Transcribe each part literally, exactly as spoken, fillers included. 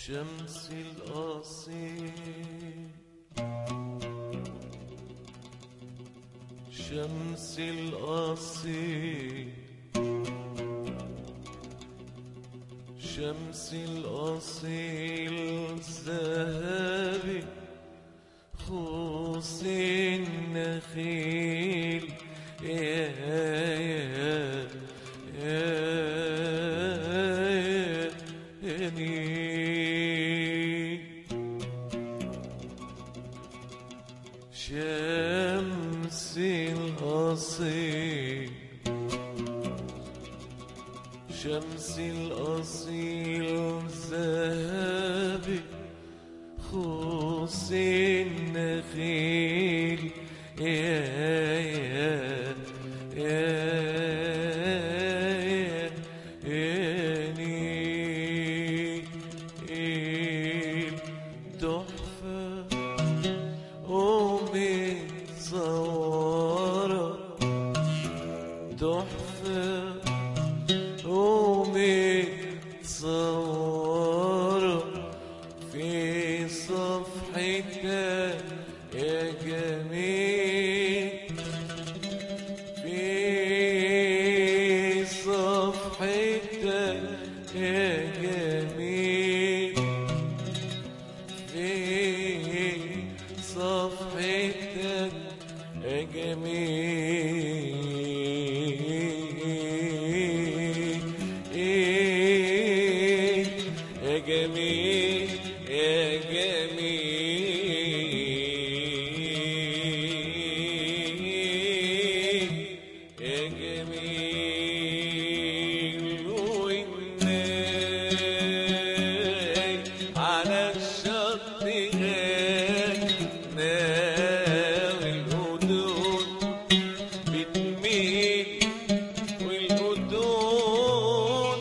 شمس الأصيل شمس الأصيل شمس الأصيل ذهبي خوص النخيل يا يا يا يا نيل شمس الأصيل شمس الأصيل ذهبي خوص النخيل يا يا يا يا نيل تحفة ومتصورة تحفة ومتصورة في صفحتك يا جميل في صفحتك يا جميل في صفحتك يا جميل يا جميل يا جميل يا جميل والناي على الشط غنى والهدود بتميل والهدود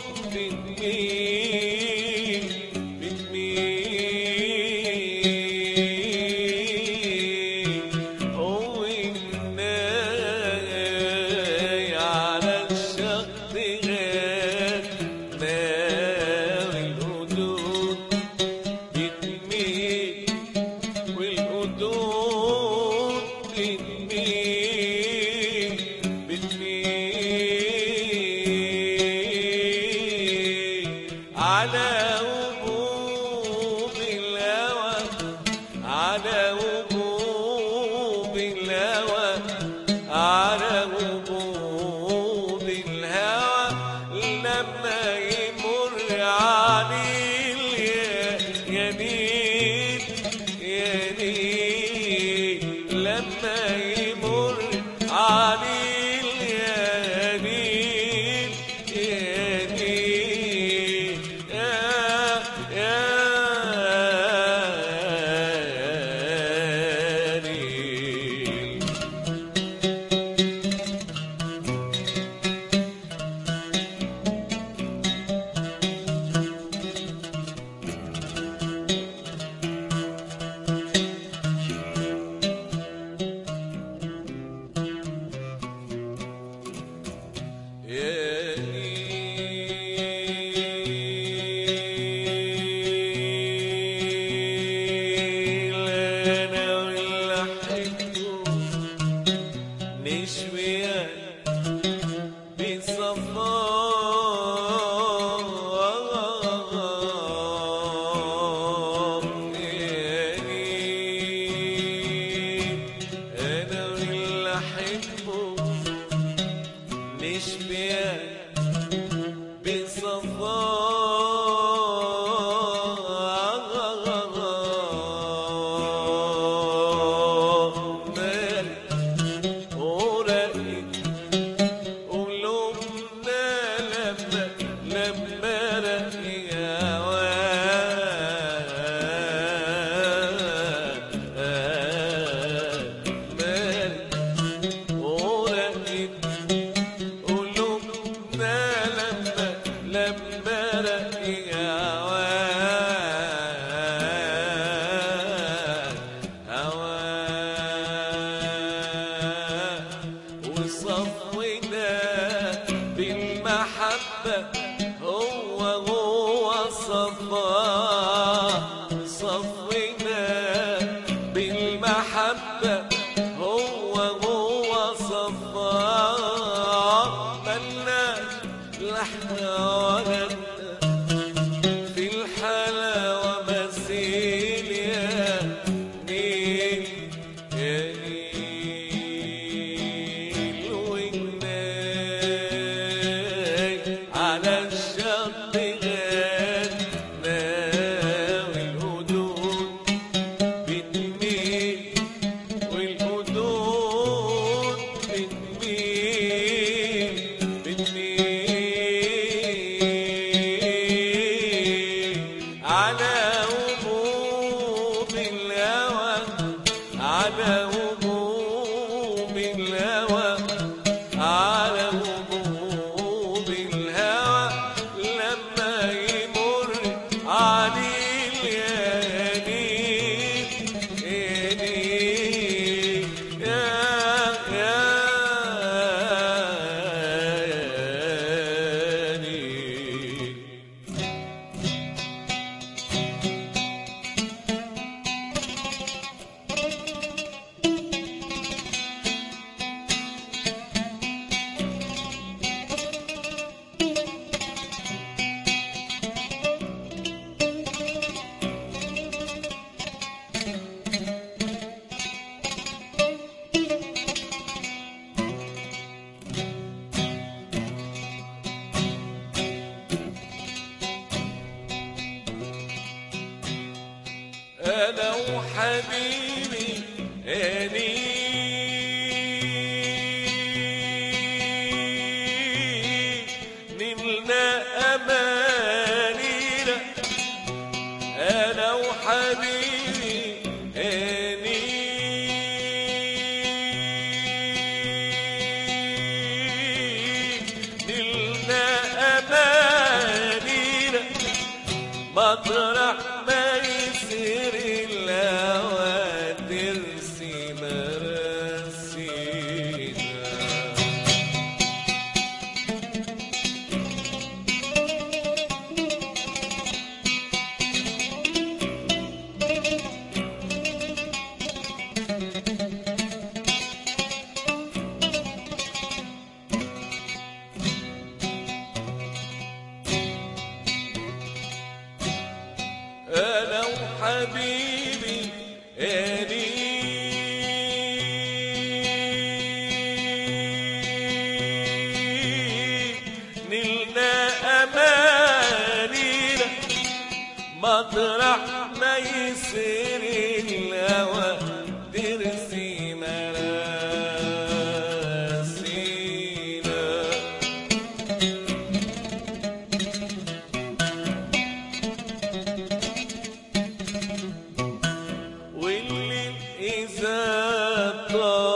بتميل بتميل هو الناي على الشط غنى والهدود بتميل والهدود بتميل بتميل على هبوب الهوى على هبوب الهوى على هبوب الهوى لما يمر عليه يا نيل يا نيل لما يمر عليه يا نيل يا نيل يا يا نيل هبوب الهوى على هبوب الهوى لما يمر عليه اليانين يانين يا أنا وحبيبي أنين نلنا أمانينا أنا وحبيبي أنين نلنا أمانينا مطرح ما يصير الهوى ترسي مراسينا أنا وحبيبي أنين نلنا أمانينا مطرح ما يصير الهوى ترسي مراسينا والليل إذا طال